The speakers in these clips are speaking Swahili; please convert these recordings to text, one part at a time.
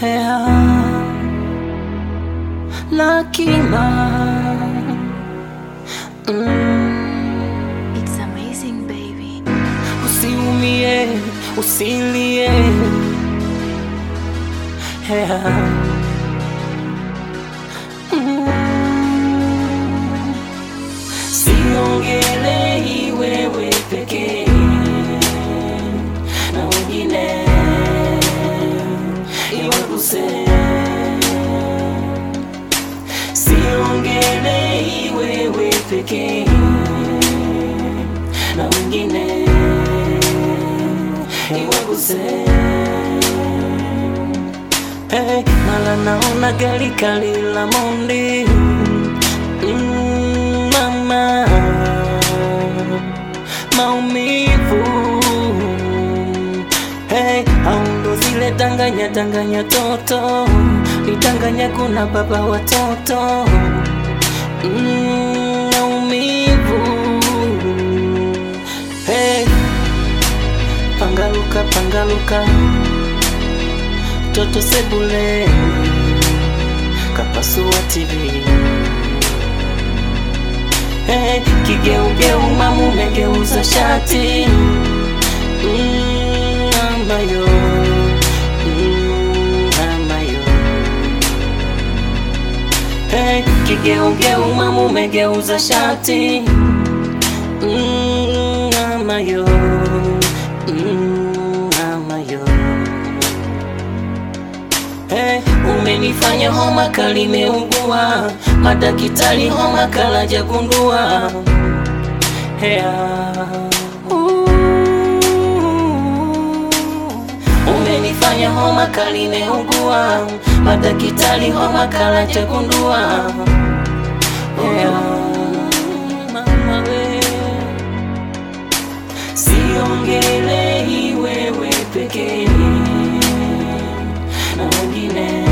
yeah. Nakima It's amazing, baby. usiumie, usilie, yeah. Siongelei wewe pekee na wengine iwaguse. Siongelei wewe pekee na wengine iwaguse. Hey, mala naona gari kali la Mondi, mama, maumivu. Hey, aundo zile danganya toto, nidanganya kuna baba watoto, maumivu. Hey, pangaluka toto sebule kapasua TV. Hey, kigeugeu mamu megeuza shati, amayo, amayo. Hey, kigeugeu mamu megeuza shati, amayo, amayo. Hey, umenifanya homa kali meugua, madakitari homa kala jagundua. Hey, umenifanya homa kali meugua, madakitari homa kala jagundua. Hey, mama we, siongelei wewe pekee na wengine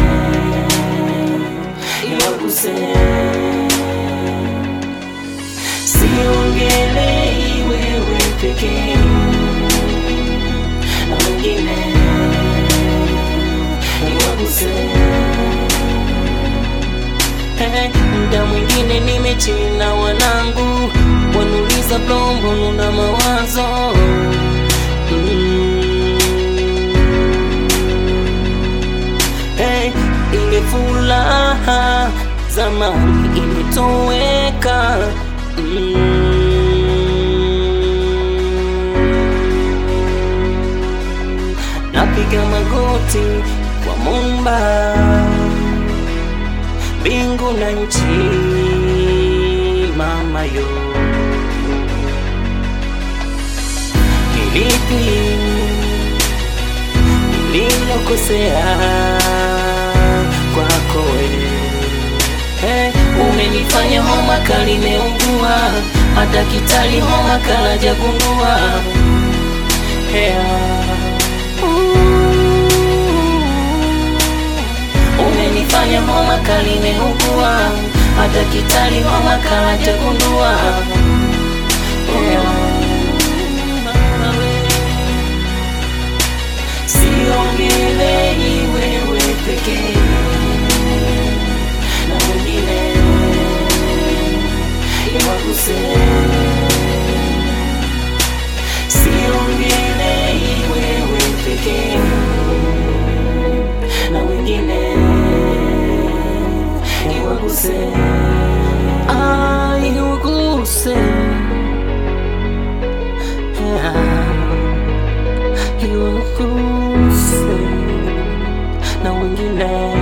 iwaguse. Siongelei wewe pekee na wengine iwaguse. Hey, muda mwingine nimechina wanangu wanuliza blombo nuna mawazo, hey, ile furaha zamani imetoweka, napiga magoti kwa Muumba mbingu na nchi, mama yo. Nilipi nililokosea kwako wewe? Hey, umenifanya homa kali meugua, madakitari homa kala jagundua. Hey, umenifanya homa kali meugua, madakitari homa kala jagundua. Hey, siongelei wewe pekee na wengine iwaguse. Siongelei wewe pekee na wengine iwaguse. Iwaguse, iwaguse na wengine